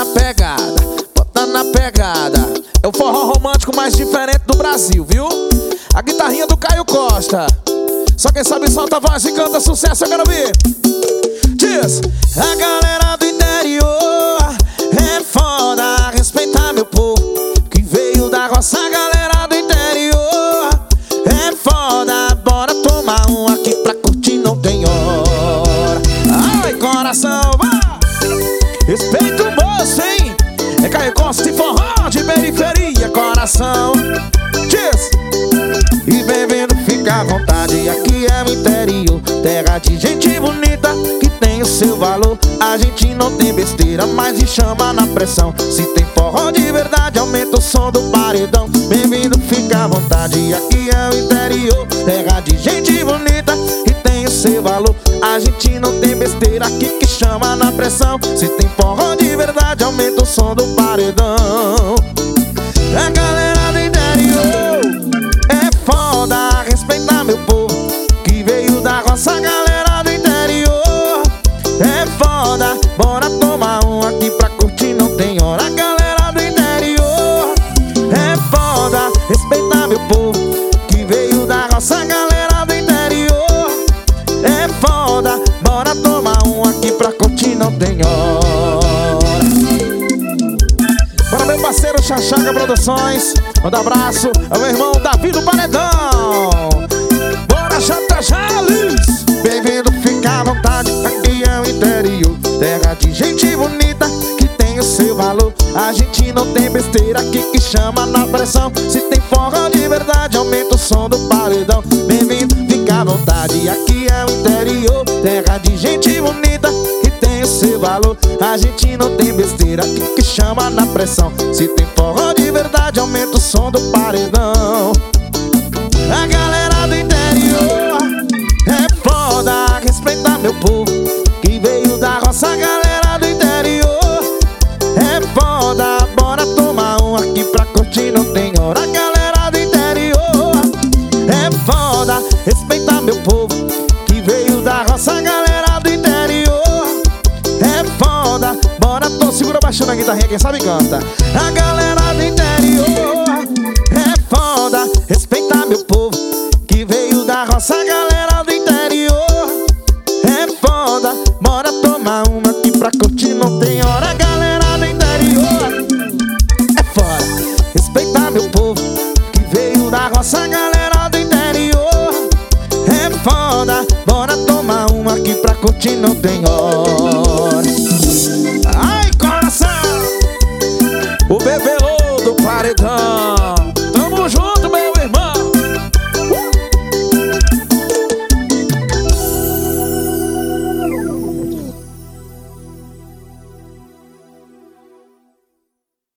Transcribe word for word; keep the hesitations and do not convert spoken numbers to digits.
na pegada, bota na pegada. É o forró romântico mais diferente do Brasil, viu? A guitarrinha do Caio Costa. Só quem sabe solta a voz e canta sucesso, eu quero ouvir. Diz: a galera do interior é foda, respeitar meu povo que veio da roça. A galera do interior é foda, bora tomar um aqui pra curtir, não tem hora. Ai, coração, vai! Respeita o moço, hein? É Caio Costa e forró de periferia, coração. Diz: e bem-vindo, fica à vontade, aqui é o interior, terra de gente bonita que tem o seu valor. A gente não tem besteira, mas se chama na pressão. Se tem forró de verdade, aumenta o som do paredão. Bem-vindo, fica à vontade, aqui é o interior, terra de gente bonita que tem o seu valor. A gente não tem besteira aqui que chama na pressão. Se tem forró de verdade, aumenta o som do paredão. A galera do interior é foda, respeitar meu povo que veio da roça. A galera do interior é foda, bora tomar um aqui pra curtir, não tem hora. A galera do interior é foda, respeitar meu povo que veio da roça. A galera do interior é foda, bora tomar um aqui pra curtir, não tem hora. Para meu parceiro Chachaga Produções, manda abraço ao meu irmão Davi do Paredão. Bora, Jota Jales! Bem-vindo, fica à vontade, aqui é o interior, terra de gente bonita que tem o seu valor. A gente não tem besteira aqui que chama na pressão. Se tem forró de verdade, aumenta o som do paredão. Bem-vindo, fica à vontade, aqui é o interior, terra de gente bonita que tem o seu valor. A gente não tem besteira aqui que chama na pressão. Se tem forró de verdade, aumenta o som do paredão. A galera do interior é foda, respeitar meu povo que veio da roça. A galera do interior é foda, bora tomar um aqui pra curtir, não tem hora. A galera do interior é foda, respeitar meu povo que veio da roça. A galera do interior é foda, bora tô segura baixando a guitarrinha, quem sabe canta. A galera do interior é foda, respeitar meu povo que veio da roça. A galera do interior é foda, bora tomar uma aqui pra curtir, não tem hora. A galera do interior é foda, respeitar meu povo que veio da roça. A galera do interior é foda, bora tomar uma aqui pra curtir, não tem hora. Ai, coração! O bebê louco